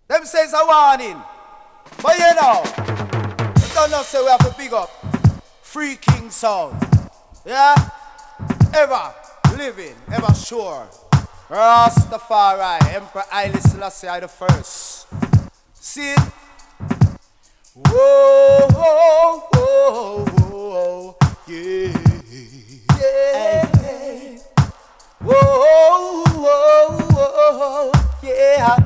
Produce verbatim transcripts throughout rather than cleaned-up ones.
Them says a warning. But you know, you don't know say we have to big up Free King Sound. Yeah? Ever living, ever sure. Rastafari, Emperor Haile Selassie I the first. See it? Whoa, whoa, whoa, whoa, yeah, yeah. Whoa, whoa, whoa, yeah.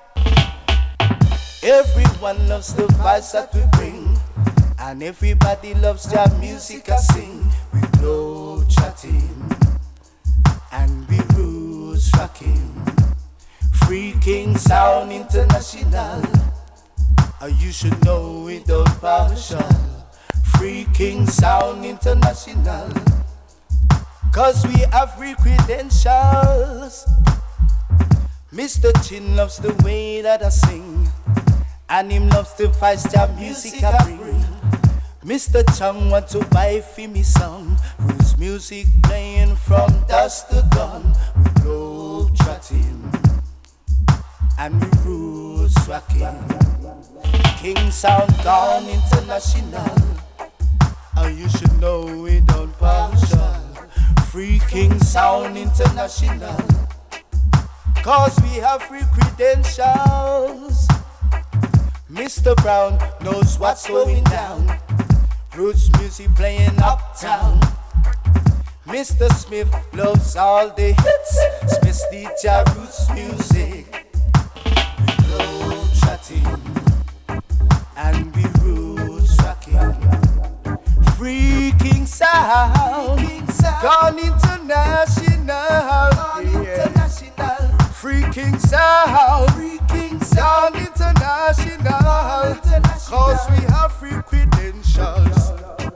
Everyone loves the vibes that we bring, and everybody loves their music I sing. We glow chatting, and we roots rocking. Free King Sound International. Oh, you should know it don't partial. Free King Sound International. Cause we have free credentials. Mister Chin loves the way that I sing, and him loves the vibes that music I bring. Mister Chung want to buy for me song, whose music playing from dusk to dawn. We globe trotting, and we roots rocking. King Sound Gone International. Oh, you should know we don't partial. Free King Sound International. Cause we have free credentials. Mister Brown knows what's going down. Roots music playing uptown. Mister Smith loves all the hits. Smith's D J Roots music. We go chatting, and we roots rocking. Free King Sound, gone international. Gone international. Free King Sound, Free King Sound, gone international. Cause we have free credentials.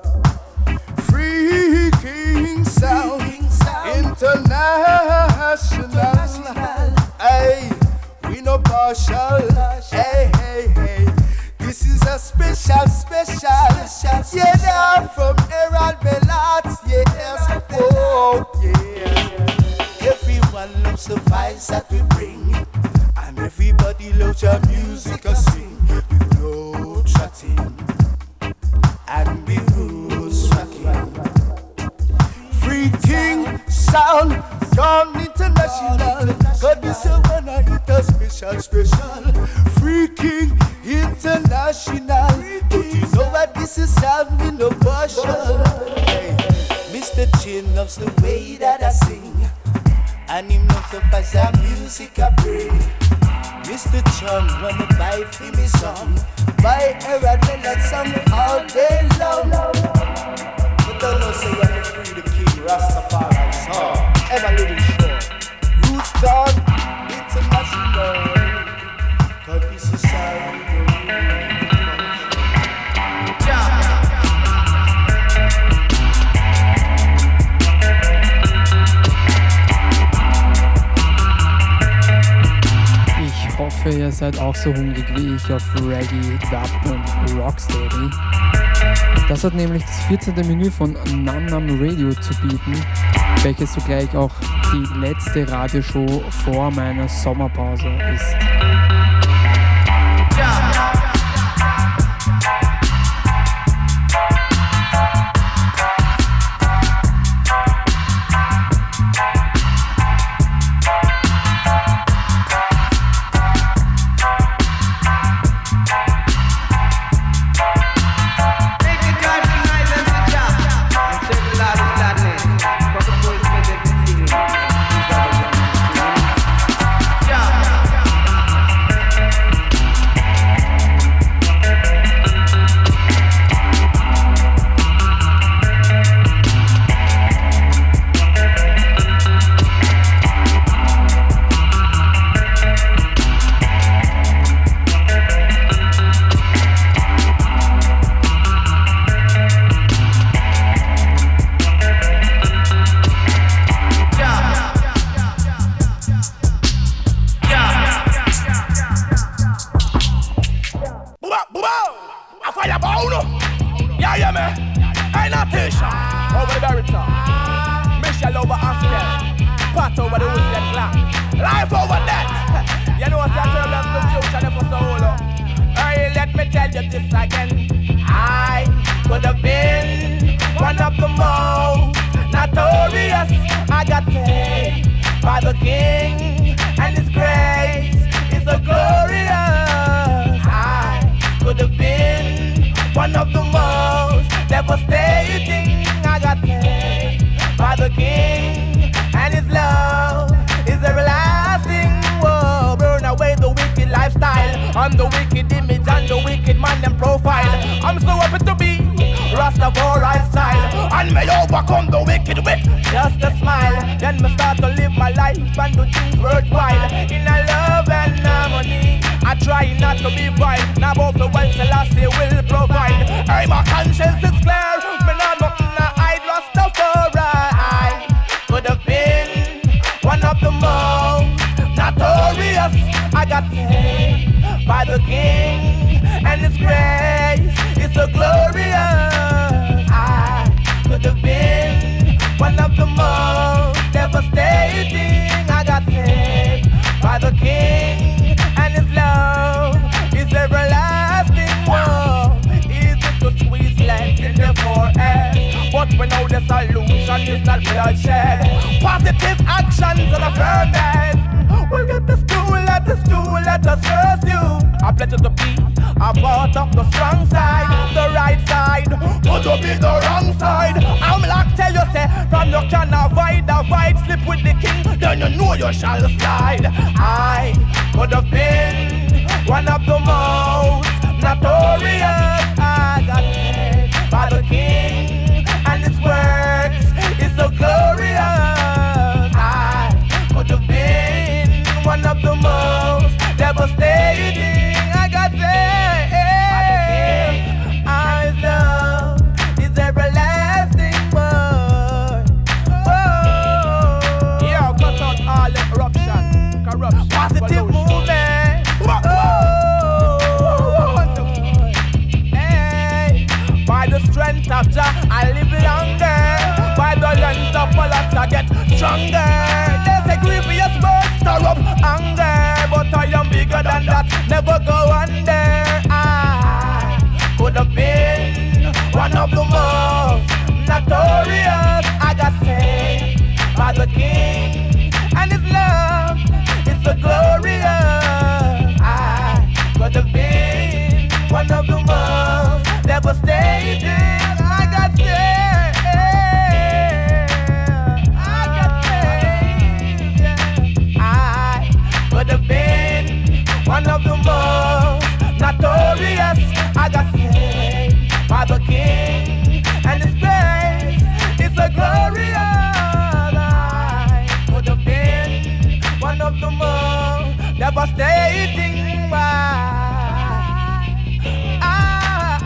Free King Sound, international. Hey, we no partial. Hey, hey, hey. This is a special, special. Yeah, they are from Herald Belat. Yes, oh, yeah. Everyone loves the vibes that we bring, and everybody loves your music I sing. We glow trotting, and we roots rocking. Free King Sound, gone international. God is a one I hit a special, special. Free King International. But you know what this is sounding no partial. Hey, Mister Chin loves the way that I sing, and he knows the fast that music I bring. Mister Chung wanna buy for me song, buy a that song all day long. But don't know say you have to free the king Rastafari song. Ever living sure. Roots Gone International. Cause this is how we do. Ich hoffe, ihr seid auch so hungrig wie ich auf Reggae, Dub und Rocksteady. Das hat nämlich das vierzehnte Menü von Nam Nam Radio zu bieten, welches zugleich auch die letzte Radioshow vor meiner Sommerpause ist. Life over that. You know what's that? Turn left the future, never so by the King, and His grace is so glorious. I could have been one of the most devastating. I got saved by the King, and His love is everlasting. Whoa, burn away the wicked lifestyle, and the wicked image, and the wicked man and profile. I'm so happy to be Rastafari style, and may overcome the wicked with just a smile. Then me start to live my life and do things worthwhile in a love and harmony. I try not to be vile, now both the ones Selassie will provide. Hey, my conscience is clear, me not nothing to hide. Rastafari, I could have been one of the most notorious. I got saved by the King, and His grace is so glorious. I could have been one of the most devastating. I got saved by the King, and His love is everlasting. Whoa, easy to squeeze legs in the forehead, but we know the solution is not bloodshed. Positive actions on a firm head. We'll get this do, let this do, let us first you. I pledge to be a part of the strong side, the right side, but to be the wrong side. I'm like tell you say, from you can avoid, avoid, slip with the King, then you know you shall slide. I could have been one of the most notorious. I got saved by the King, and His works is so glorious. I could have been one of the most devastating. I got saved. Our love is everlasting, boy. Oh, yeah, cut out all corruption, corruption, positive movement. Oh, wonderful. Hey, by the strength of Jah, I live longer. By the length of Allah, I get stronger. There's a grievous bird, stir up anger, but I am bigger than that, never go under. I could have been one of the most notorious. I got saved by the King, and His love is so glorious. I could have been one of the most devastating. I got saved. I got saved. I could have been one of the most notorious. I got saved by the King, and His grace is so glorious. I could have been one of the most devastating. Ah,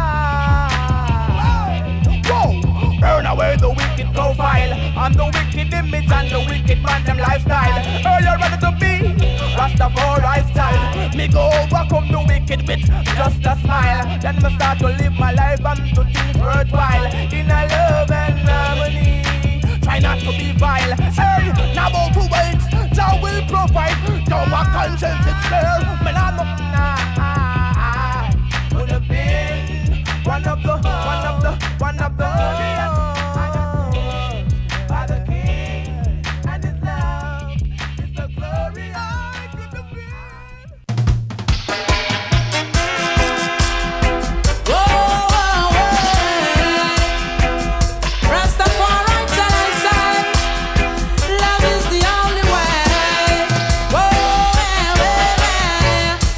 ah, whoa, burn away the wicked profile, and the wicked image, and the wicked man them lifestyle. Are you ready to be Rastafari style? Me go overcome the wicked with just a smile. Then me start to live my life and do things worthwhile in a love and harmony. Try not to be vile. Hey, now about to wait, Jah will provide. Now my conscience is clear. Me not no nah. Could have been one of the, one of the, one of the. I got saved by the King, and His love is so glorious. Love is the only way. Whoa,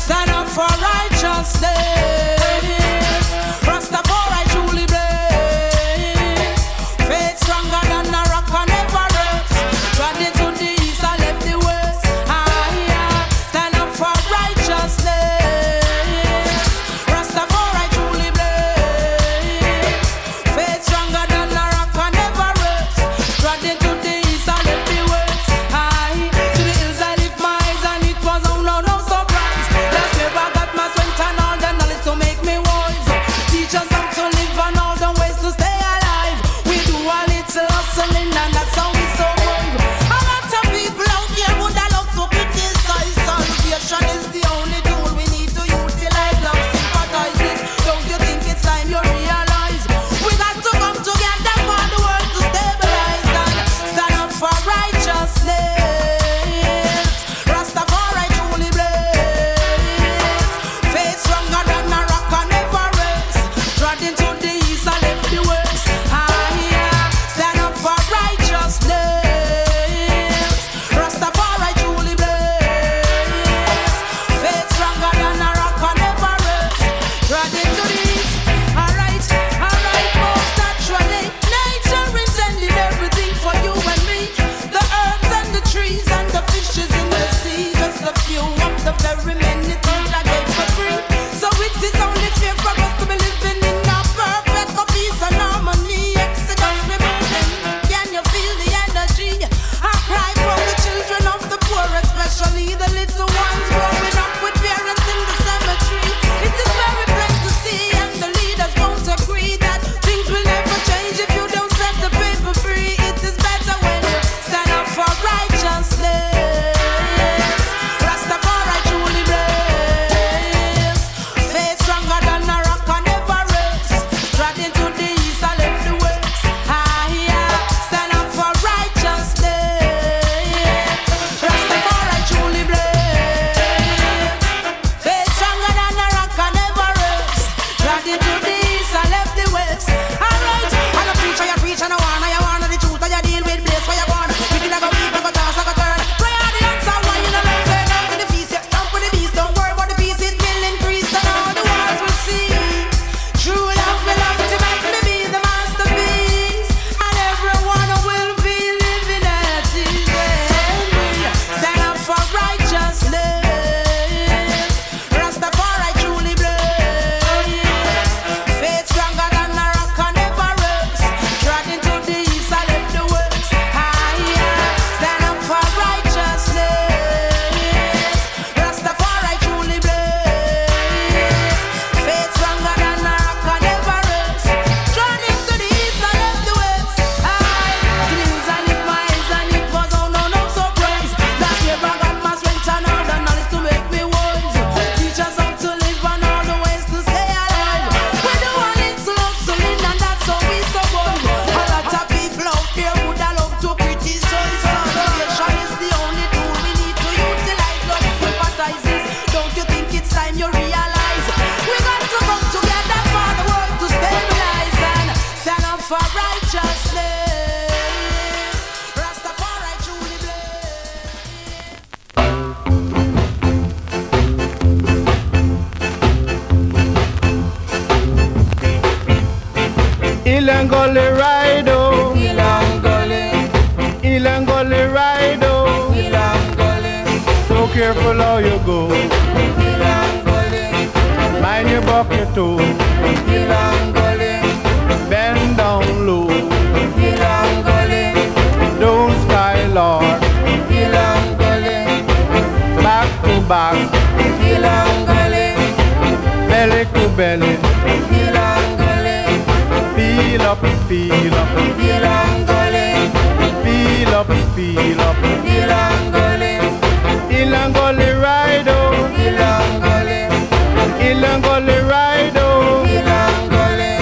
Ilangoli Rido, Ilangoli, Ilangoli Rido, Ilangoli. So careful how you go, Ilangoli. Mind your bucket too, Ilangoli. Bend down low, Ilangoli. Don't sky Lord, Ilangoli. Back to back, Ilangoli. Belly to belly, Ilangoli. Feel up, feel up, Ilangoli. Feel up, feel up, Ilangoli. Ilangoli Rido, Ilangoli. Ilangoli Rido, Ilangoli.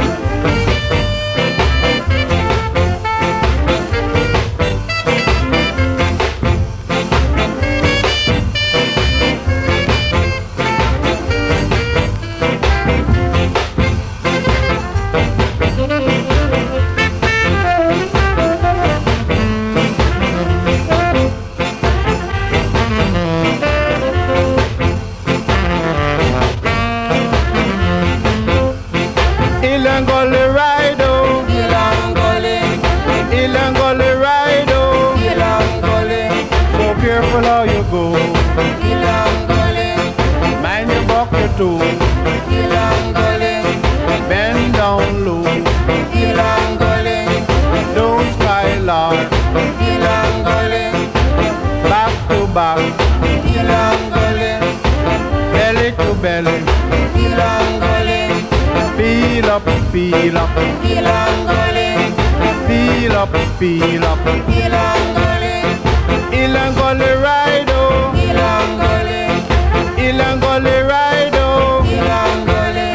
Ilangoli Rido, Ilangoli. Ilangoli Rido, Ilangoli. So careful how you go, Ilangoli. Mind your bucket too, Ilangoli. Bend down low, Ilangoli. Don't sky Lord, Ilangoli. Back to back, Ilangoli. Belly to belly, Ilangoli. Feel up, feel up, Ilangoli. Feel up, feel up, Ilangoli. Ilangoli Rido, Ilangoli. Ilangoli Rido, Ilangoli.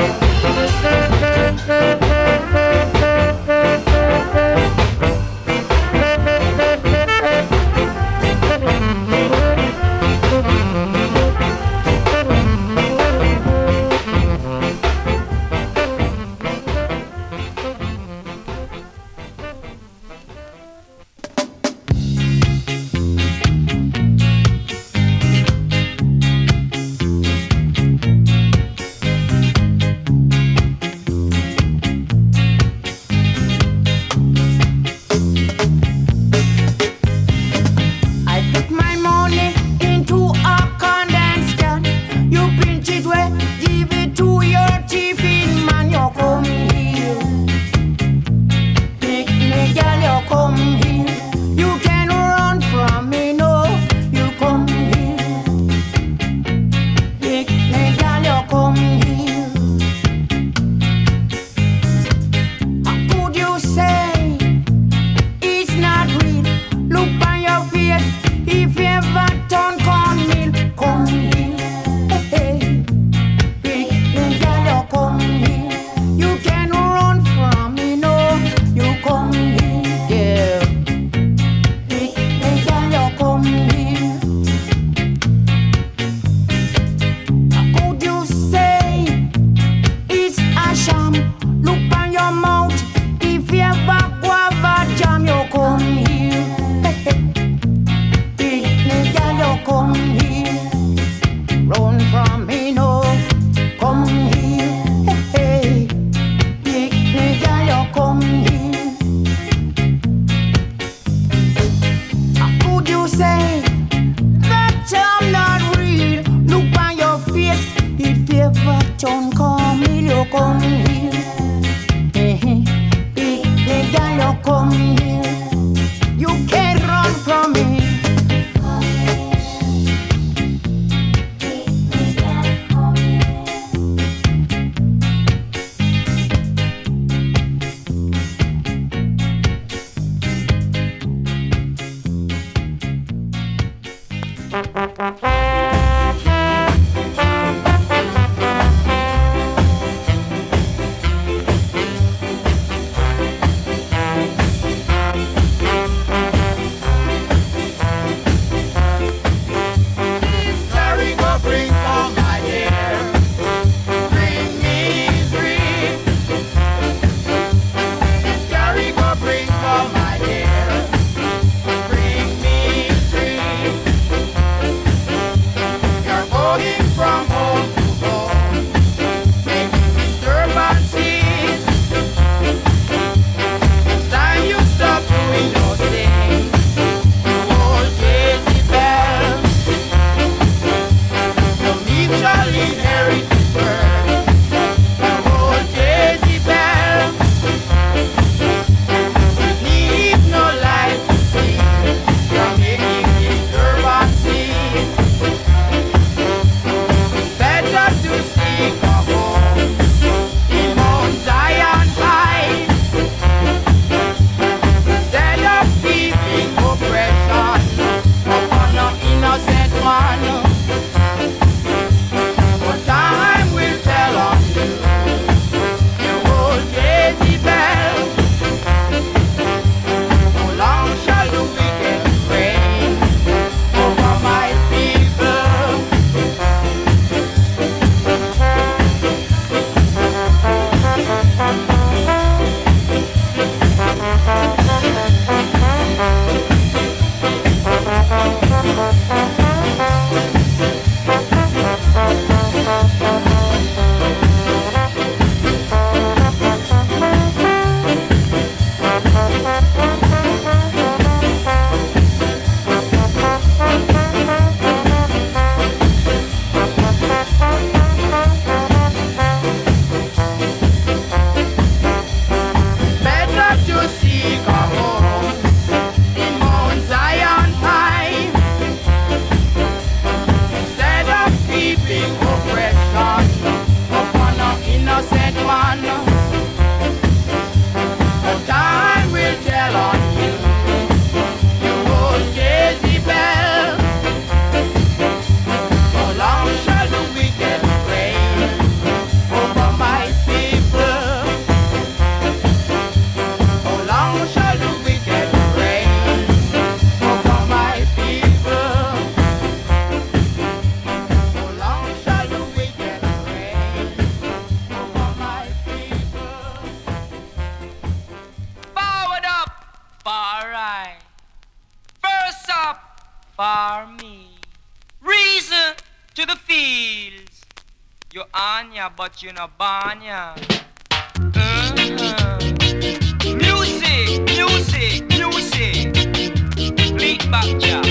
Anya, but you know Banya. Uh-huh. Music, music, music. Bleed back, yeah.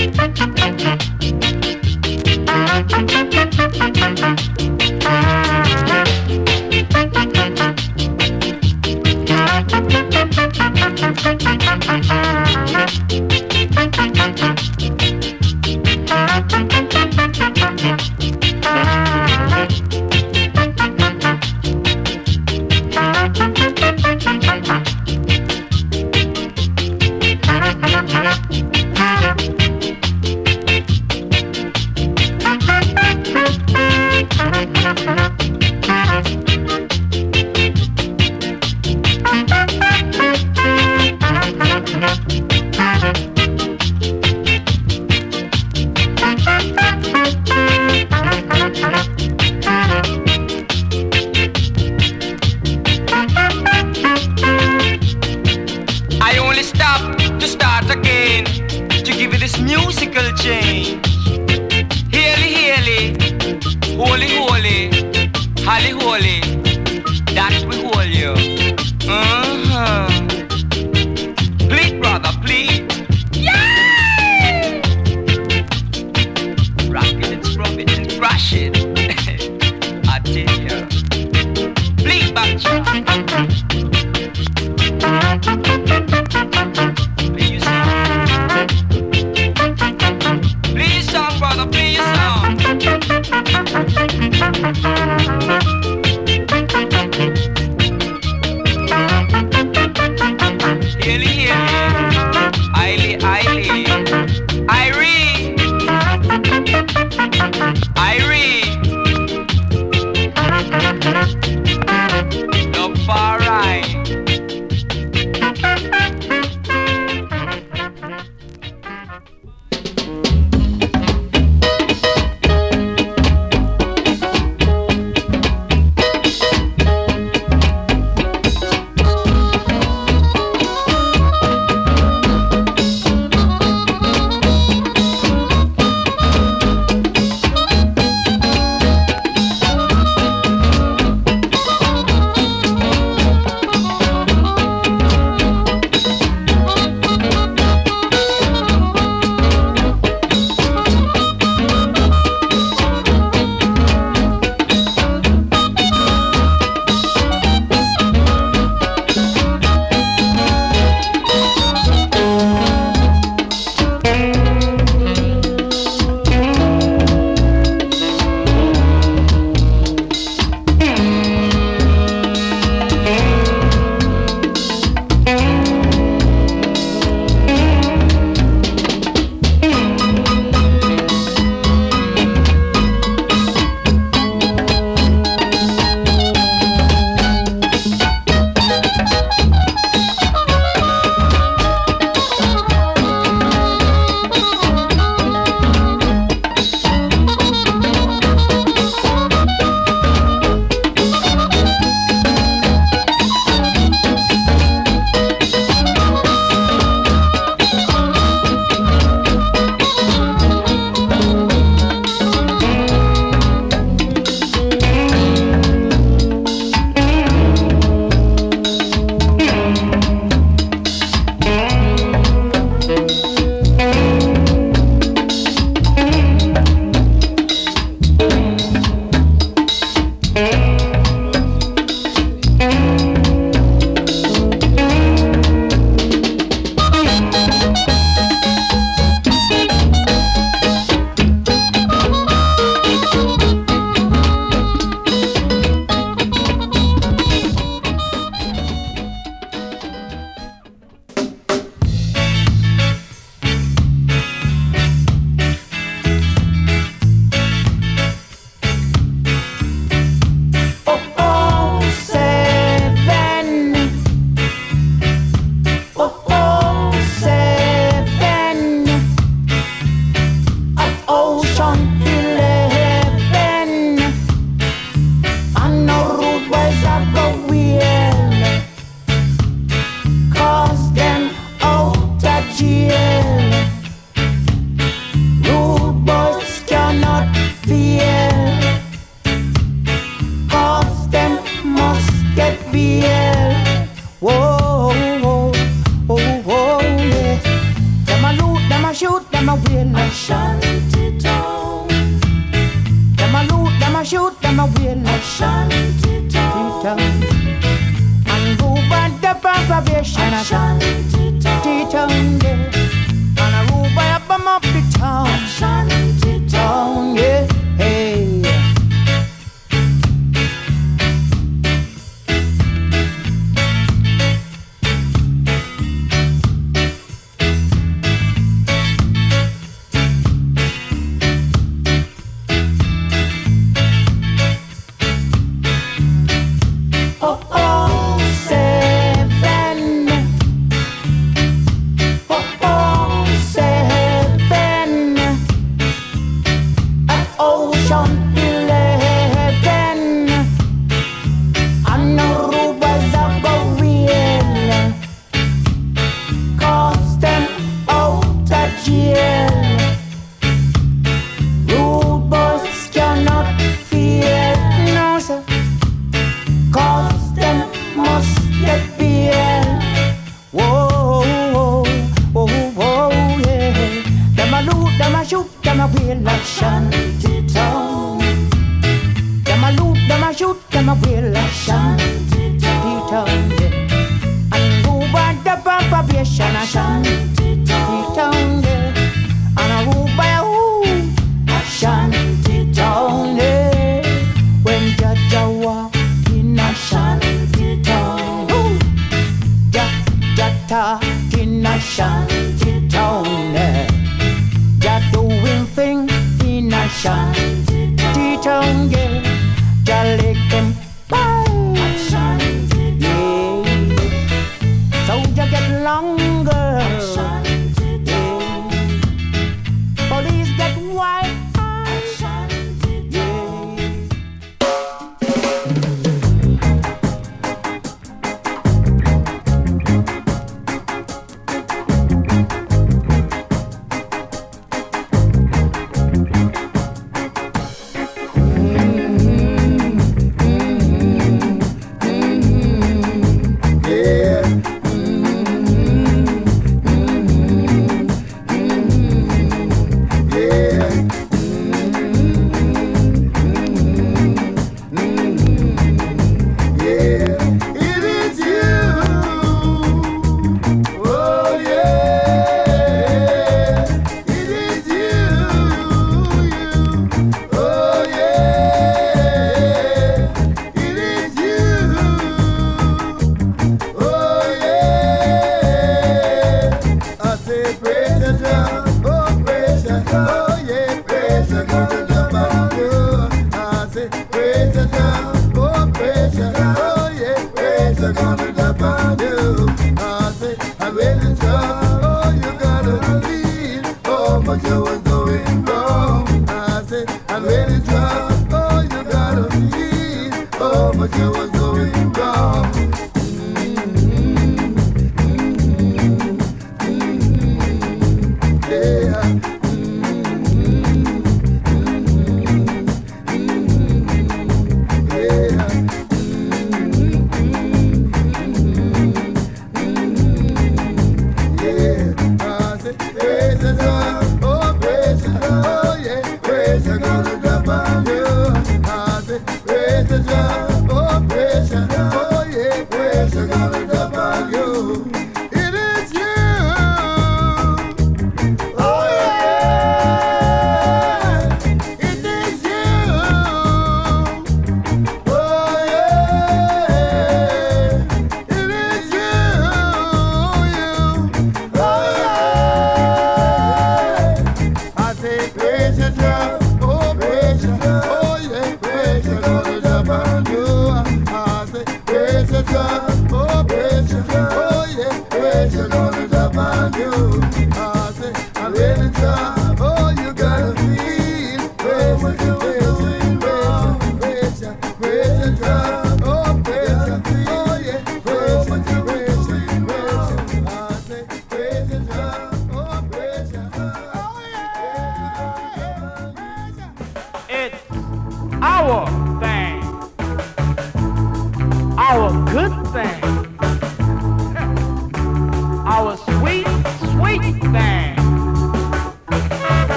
my will Shanty town. And Ruba the probation Shanty town, yeah. And a Ruba up I'm up the town Shanty town, yeah. Hey.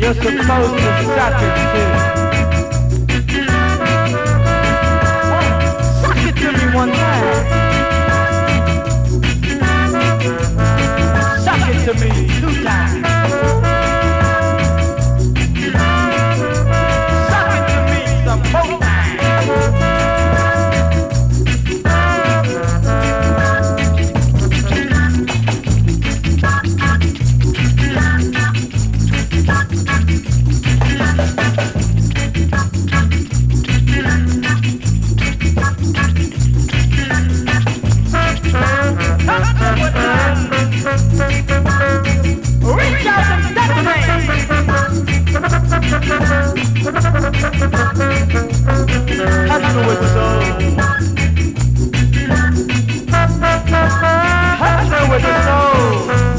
You're supposed to suck it too. Suck it to me one time. Suck it to me two times. Suck it to me some more times. Reach out and touch me. Touch me with soul. Touch me with the soul.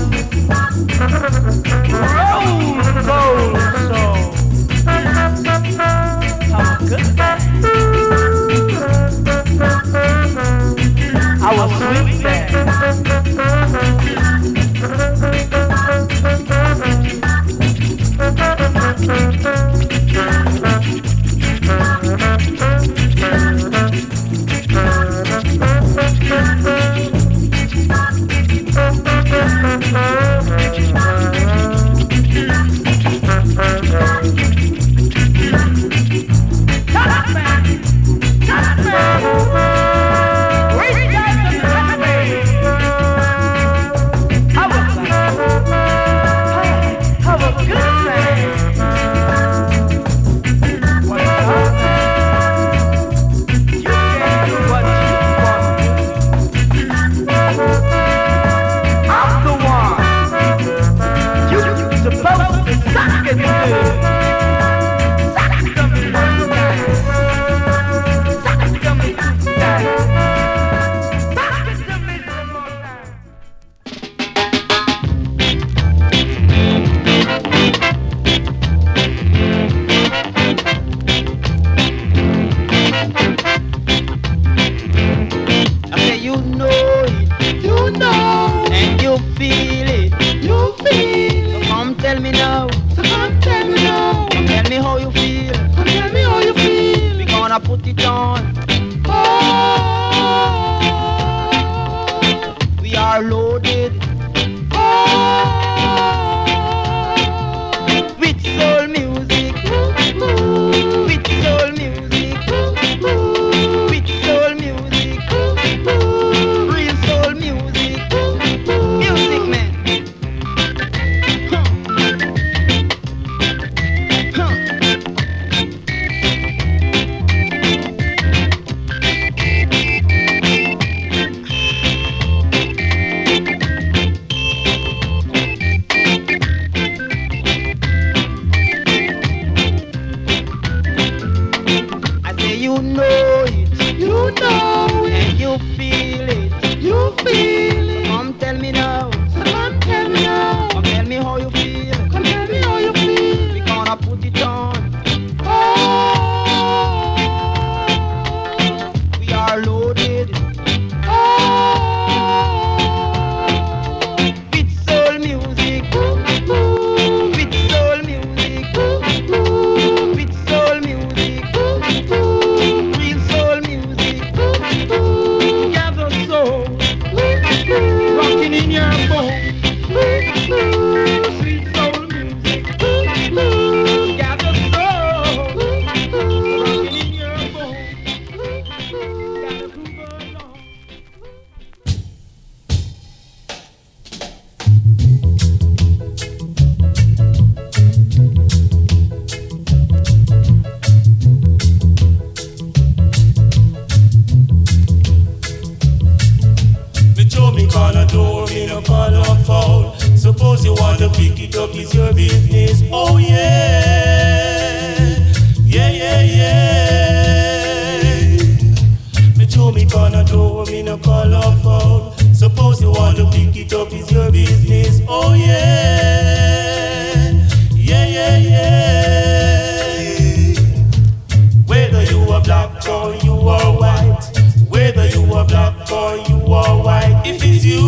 Roll, roll, soul. How good. I was sweet there.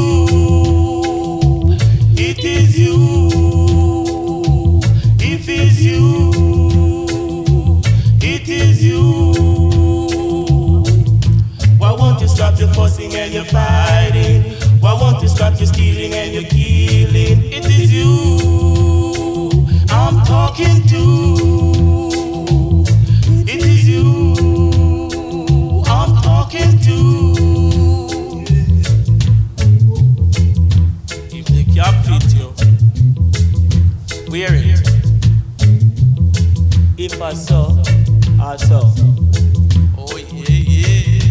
It is you. If it's you're stealing and you're killing. It is you I'm talking to. It is you I'm talking to. If the cap fit you, wear it. If I saw, I saw. Oh yeah, yeah.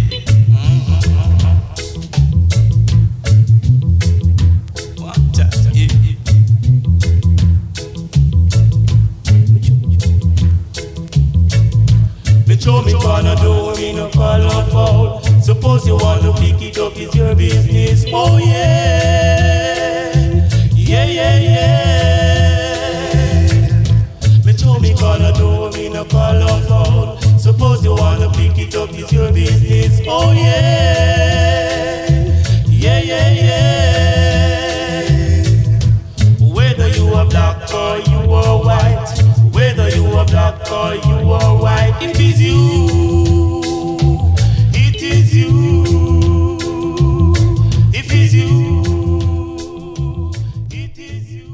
Show me gonna do me no colorful. Suppose you want to pick it up, it's your business. Oh yeah, yeah, yeah, yeah. Me show me gonna do me no colorful. Suppose you want to pick it up, it's your business. Oh yeah, yeah, yeah, yeah. Whether you are black or you are white, whether you are black or you are white, it is you, it is you, it is you, it is you.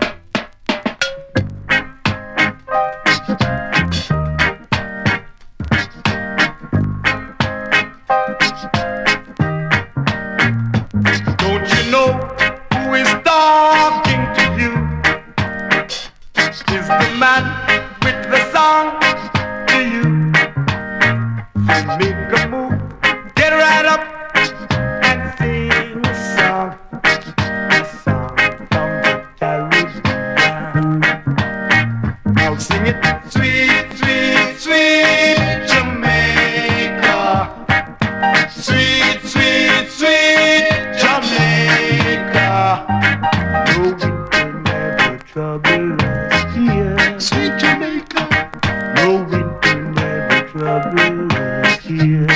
Don't you know who is talking to you? Is the man with the song to you? So make a move, get right up and sing a song, a song from the Caribbean. Now sing it, sweet, sweet, sweet Jamaica, sweet, sweet, sweet Jamaica. No winter never trouble us here. Sweet Jamaica. No winter never trouble us here.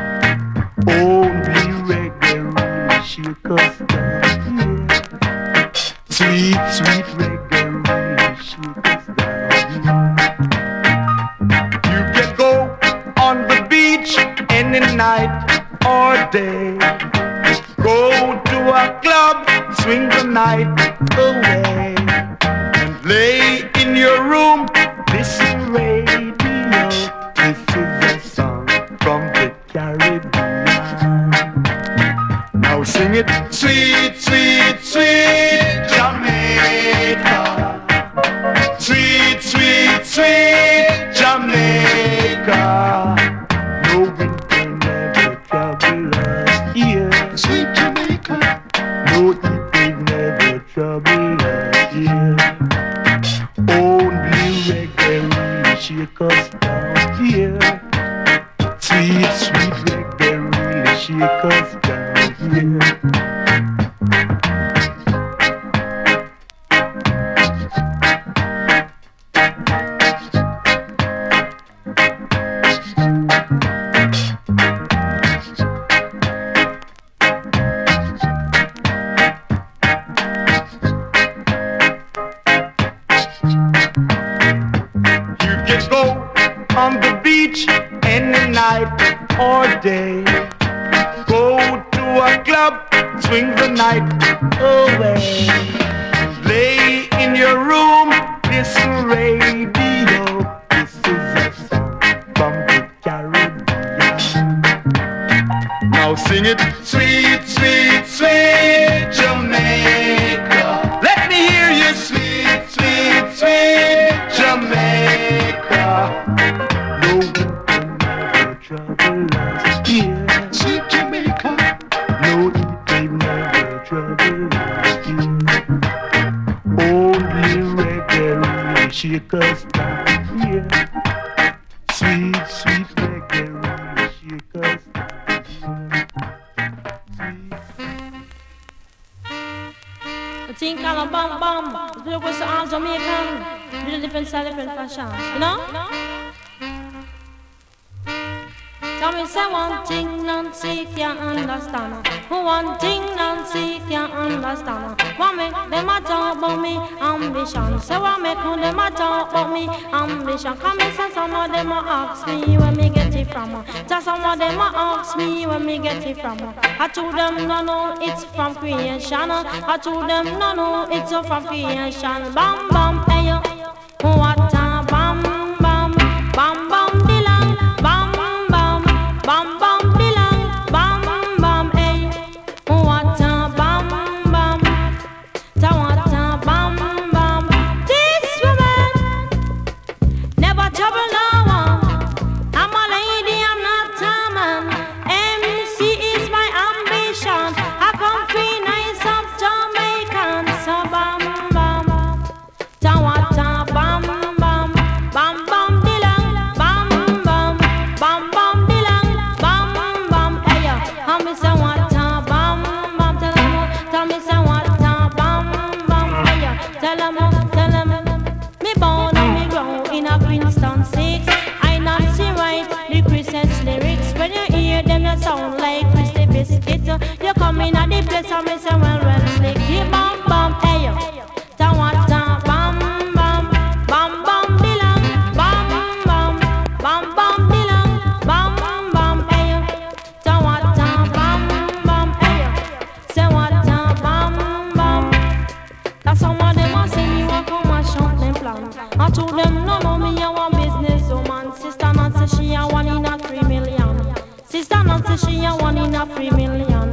Only reggae really shake us down here. Sweet, sweet reggae really shake us down here. You can go on the beach any night or day. Go to a club, swing the night away, and lay in your room, listen radio. This is a song from the Caribbean. Now sing it, sweet, sweet, sweet Jamaica, sweet, sweet, sweet Jamaica. No winter never trouble us here. Sweet Jamaica. No heat wave never trouble us here. Only reggae really shake us down here. Sweet, sweet reggae really shake us down here. You can go on the beach any night or day. Go to a club, swing the night away. Lay in your room, listen radio. This is a song from the Caribbean. Now sing it, sweet, sweet, sweet Jamaica. Let me hear you, sweet, sweet, sweet Jamaica. No winter never trouble us here. Sweet Jamaica. No heat wave never trouble us here. Only reggae really shake us down here. Sweet, sweet reggae really shake us down here. The thing called a bam bam. The people was all Jamaican. Little different style, different fashion. You know? Come and say one thing Nancy can't understand. One thing Nancy can't understand. What make them a talk about me ambition? Say what make them a talk about me ambition? Come and say some of them a ask me where me get it from. Just some of them a ask me where me get it from. I told them no no it's from creation. I told them no no it's from creation. Bam bam hey yo, what a bam bam bam bam dilang bam bam bam bam dilang bam bam hey, what a bam bam ta what a bam bam. This woman never trouble no one. I'm a lady, I'm not a man. M C is my ambition. I come free nice of Jamaican. So bam bam ta what a bam bam bam bam dilang bam bam bam bam dilang bam bam hey yo. And me say what a bam bam. Tell 'em, tell me say what a bam bam hey yo. Tell 'em, tell 'em. Me born and me grow in a Kingston six. I Nancy write the Christmas lyrics. When you hear them, you sound like Christy Biscuit. You come in at the place and me say well well slick. Yeah, bam bam hey yo. Ta what a bam bam bam bam dilang bam bam bam bam dilang bam bam hey yo. Ta what a bam bam hey yo. Say what a bam bam. That's some of them a say me want come and shout them plan. I told them no no me a one business woman. Sister Nancy she a one in a three million. Sister Nancy she a one in a three million.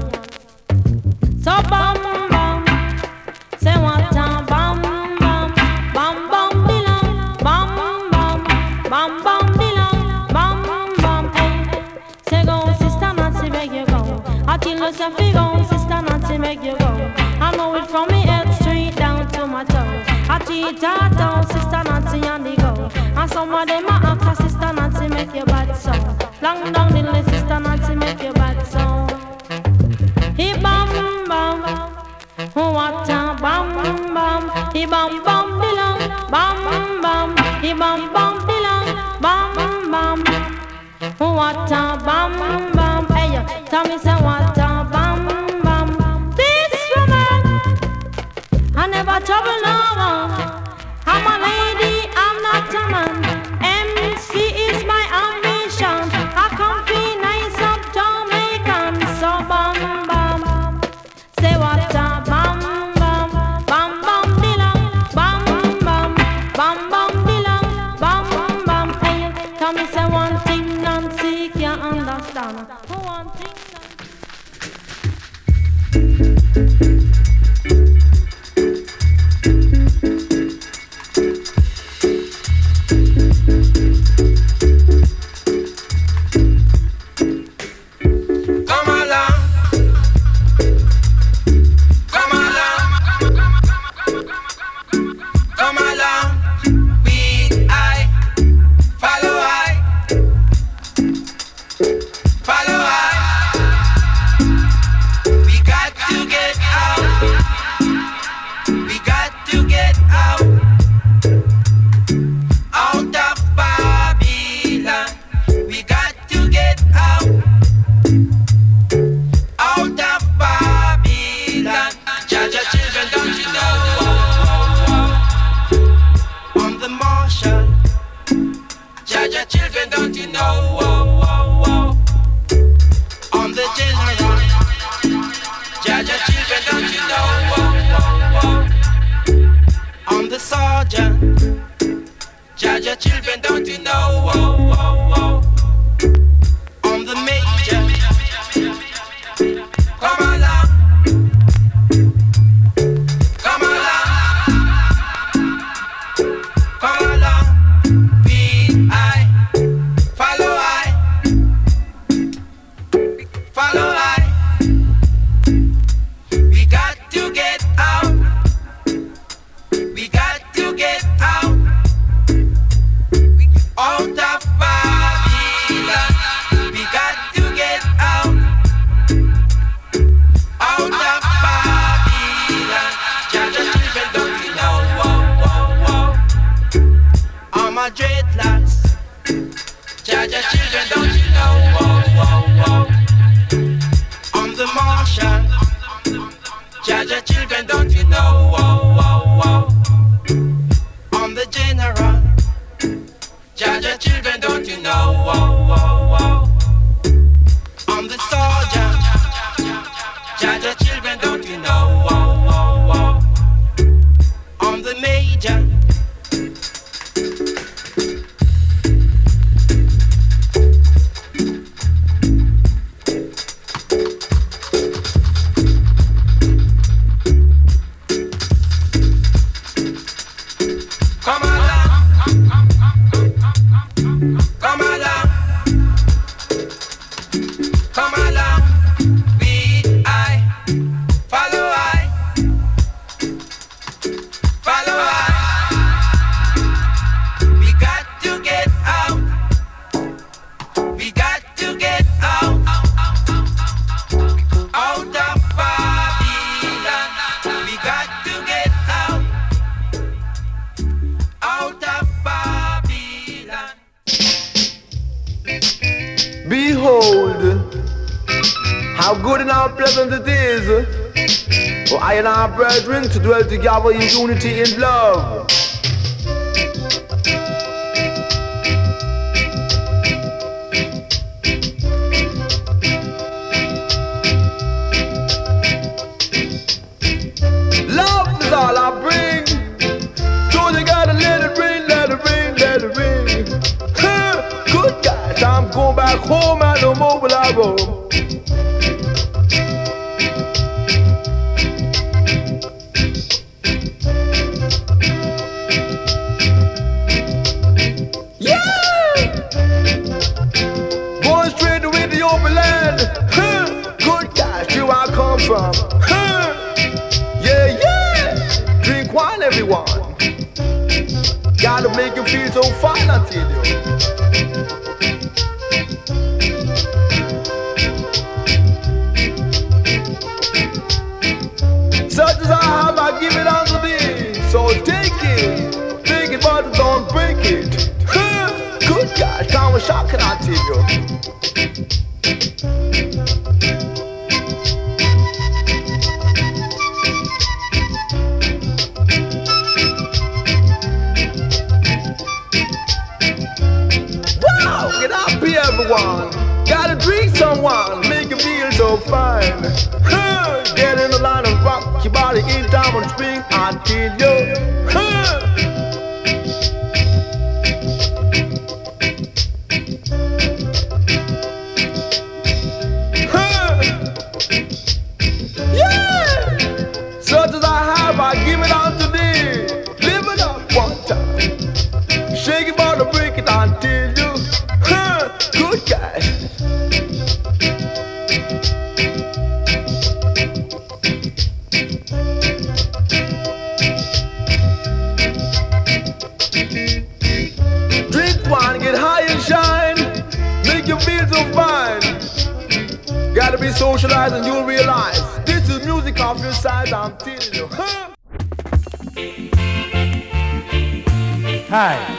So bam bam. Say what a bam bam bam bam dilang bam bam bam bam dilang bam bam hey. Say go Sister Nancy make you go. I tell you say fi go Sister Nancy make you go. I know it from me head straight down to my toe. I teach her down Sister Nancy on the go. And some of them a ask her Sister Nancy make you bad so. Long down the list Sister Nancy make you bad so. He bam bam. What a bam bam, he bam bam dilang, bam bam, he bam bam dilang, bam bam. What a bam bam, hey yo, tell me say what a bam bam. This woman, I never trouble no one. I'm a lady, I'm not a man. M C is my ambition. I come free nice up Jamaican, so bam bam. Say what a bam bam bam bam dilang bam bam bam bam dilang bam bam hey. Tell me say one thing Nancy can't understand. One thing dreadlocks. Jah Jah children, don't you know? Whoa, whoa. whoa, whoa. I'm the Martian. Jaja children, don't you know? Whoa, whoa, whoa. I'm the general. Jaja children, don't you know? Whoa, whoa, whoa. I'm the soldier. Jaja children, don't you know? Whoa, whoa, whoa. I'm the major. Come along, come along, come along, be I, follow I, follow I. We got to get out, we got to get out, out of Babylon. We got to get out, out of Babylon. Behold, how good and how pleasant it is for I and our brethren to dwell together in unity and love. Love is all I bring, so you gotta let it rain, let it rain, let it rain. Huh, good gosh, I'm going back home and no more will I roam. Going straight to the open land. Huh, good gosh, here I come from. Huh, yeah, yeah. Drink wine, everyone. Gotta make you feel so fine, I tell you. Such as I have, I give it unto thee. So take it, take it, but don't break it. Huh, good gosh, kind of shocking, I tell you. Wow, get up here, everyone. Gotta drink someone, make you feel so fine. Huh, get in the line and rock your body in time on spring until you. Huh. Huh. Yeah, such as I have, I give it unto thee. Live it up one time, shake it, body, break it until you. Huh, good guy. Drink wine, get high and shine, make you feel so fine. Gotta be socialized and you'll realize this is music off your side, I'm telling you. Huh? Hi.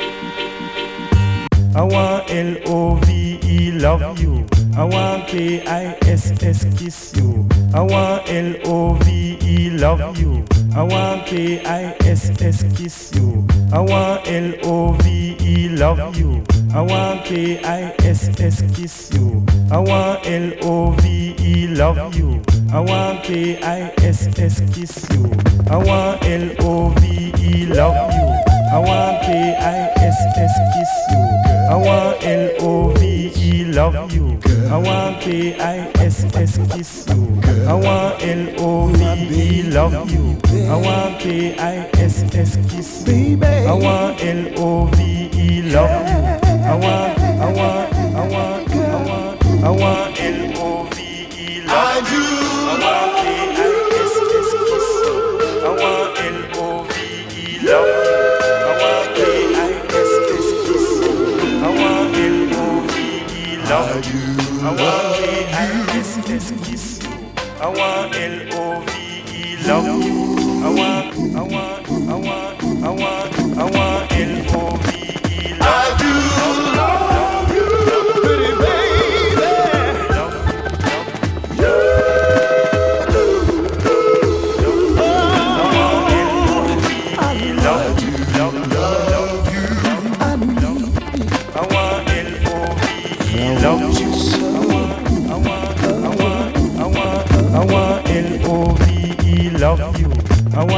I want L O V E love you. I want K I S S kiss you. I want L O V E love you. I want K I S S kiss you. I want L O V E love you. I want K I S S kiss you. I want L O V E love you. I want K I S S kiss you. I want L O V E love you. I want K I S S kiss you. I want L O V E love you. I want K I S S kiss you. I want L O V E love you. I want K I S S kiss you. I want L O V E love you. I want, I want, I want, I want, I want L O V E love you. I want K I S S kiss you. I want L O V E love you. I want K I S S kiss you. I want L O V E love you. I want K I S S kiss you. I want L O V E love you. I want, I want, I want, I want, I want L O V E love you. I do love you, pretty baby.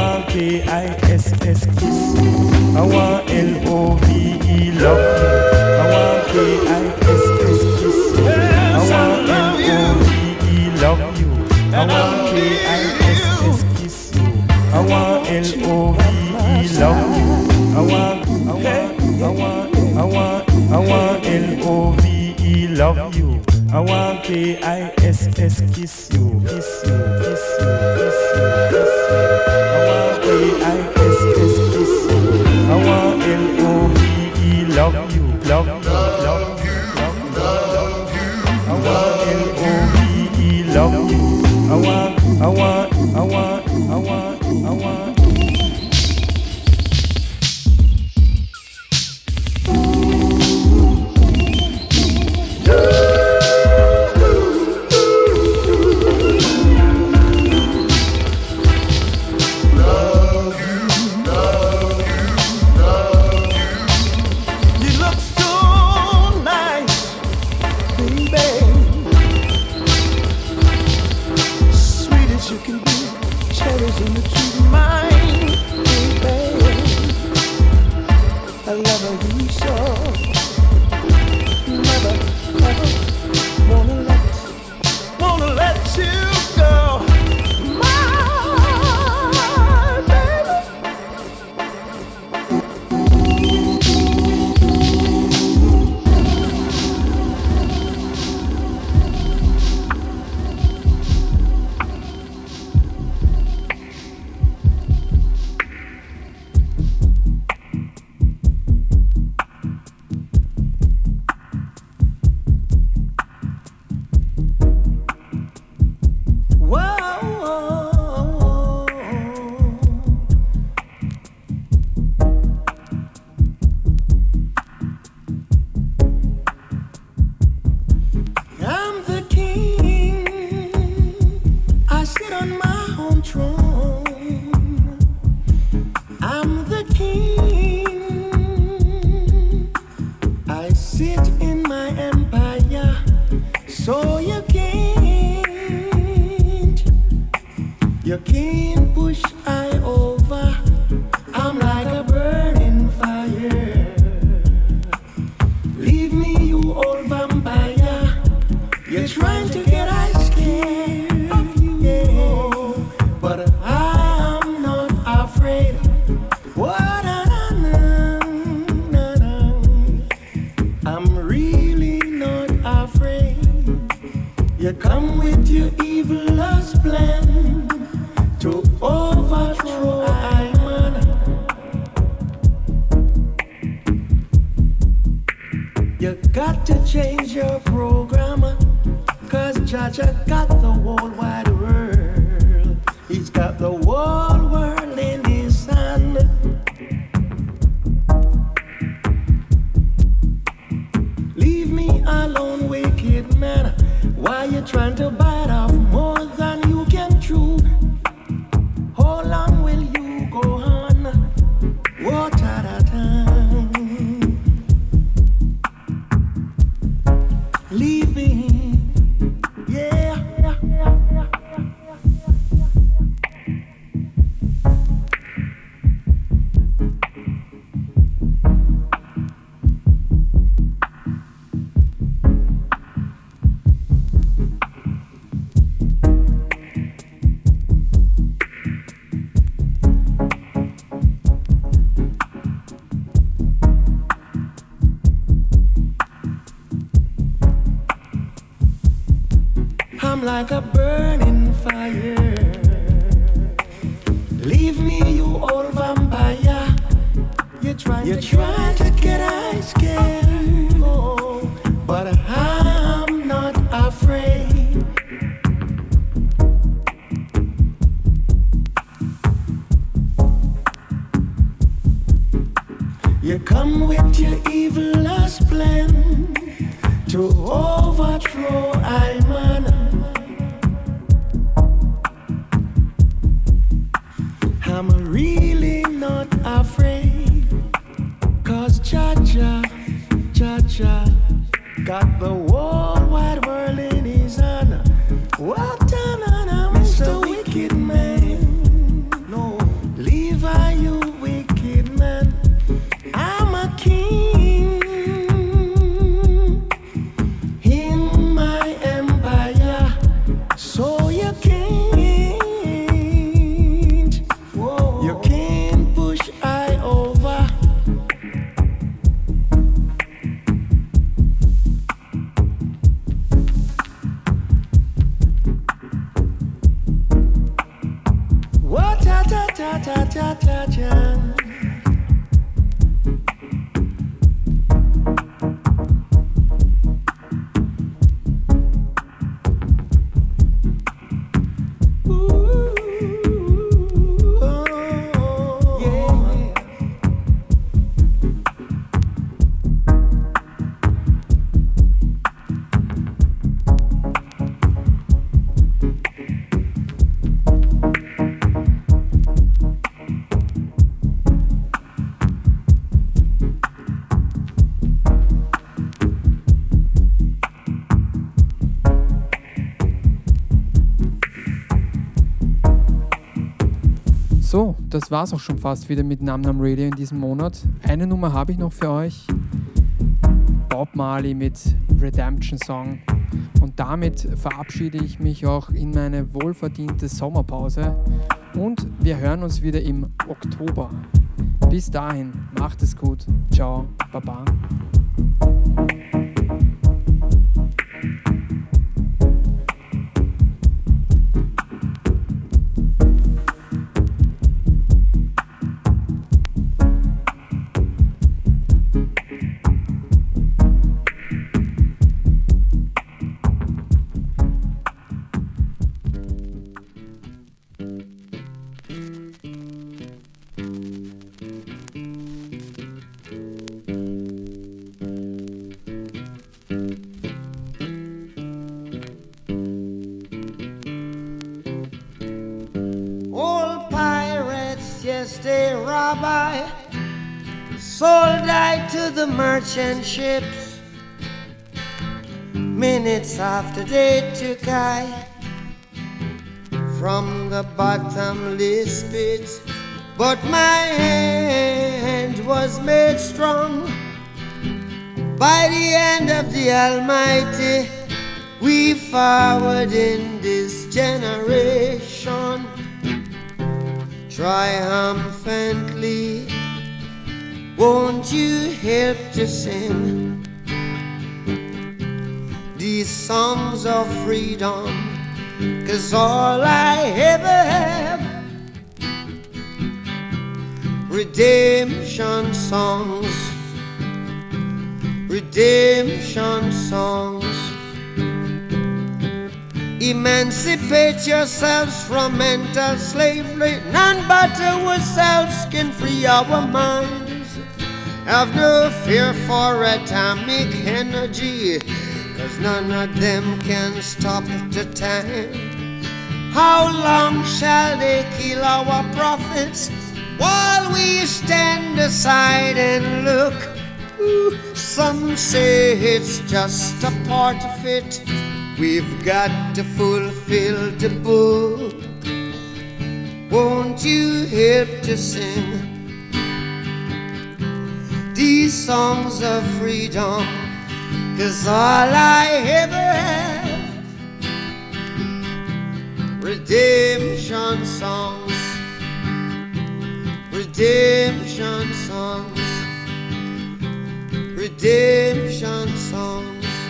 want K I S S kiss you. I want L O V E love you. I want K I S S kiss you. I want L O V E love you. I want K I S S kiss you. I want L O V E love you. I want, I want, I want, I want, I want L O V E love you. I want K I S S kiss you, kiss you, kiss you, kiss you, kiss you. I want K I S S kiss you. I want L O V E love you, love you, love you, love you, love you. I want L O V E love you. I want, I want, I want, I want, I want. Like a burning fire. Leave me, you old vampire. You're trying, You're to, trying get to get I scared. Oh, but I'm not afraid. You come with your evilest plan to overthrow I man. I'm really not afraid, 'cause Cha-Cha, Cha-Cha got the whole wide world in his hand. What an Mister Wicked Man. No, Jaja. So, das war's auch schon fast wieder mit Nam Nam Radio in diesem Monat. Eine Nummer habe ich noch für euch. Bob Marley mit Redemption Song. Und damit verabschiede ich mich auch in meine wohlverdiente Sommerpause. Und wir hören uns wieder im Oktober. Bis dahin, macht es gut. Ciao, Baba. Sold I to the merchant ships. Minutes after they took I from the bottomless pit, but my hand was made strong by the hand of the Almighty. We forward in this generation triumphantly. Won't you help to sing these songs of freedom? 'Cause all I ever have, redemption songs, redemption songs. Emancipate yourselves from mental slavery. None but ourselves can free our minds. Have no fear for atomic energy, 'cause none of them can stop the time. How long shall they kill our prophets while we stand aside and look? Ooh, some say it's just a part of it. We've got to fulfill the book. Won't you help to sing these songs of freedom? 'Cause all I ever have, redemption songs, redemption songs, redemption songs.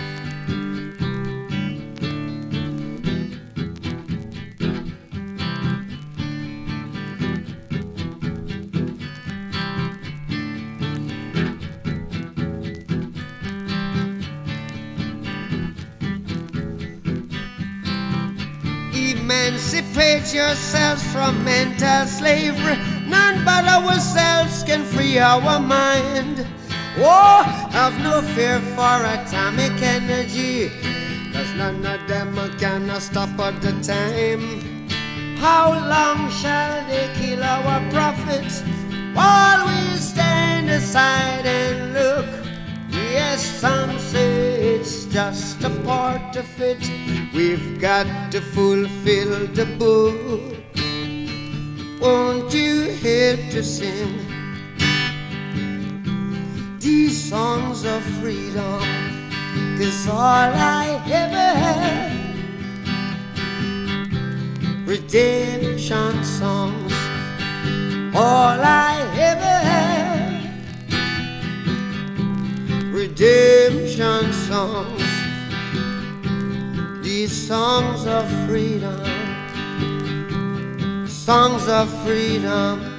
Emancipate yourselves from mental slavery. None but ourselves can free our mind. Oh, have no fear for atomic energy, 'cause none of them can stop at the time. How long shall they kill our prophets while we stand aside and look? Yes, some say it's just a part of it. We've got to fulfill the book. Won't you help to sing these songs of freedom? 'Cause all I ever had, redemption songs. All I ever had, redemption songs. These songs of freedom, songs of freedom.